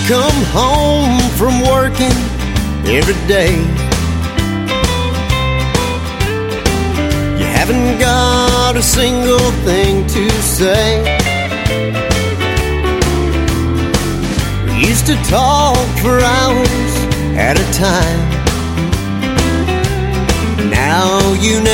come home from working every day. You haven't got a single thing to say. We used to talk for hours at a time. Now you